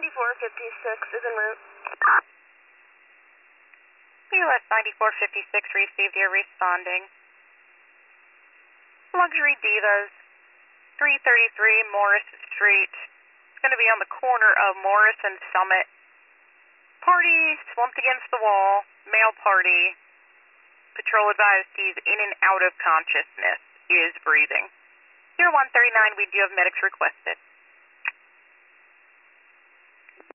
9456 is en route. US 9456 received, you're responding. Luxury Divas, 333 Morris Street. It's going to be on the corner of Morris and Summit. Party slumped against the wall, male party. Patrol advised he's in and out of consciousness, is breathing. 0139, we do have medics requested.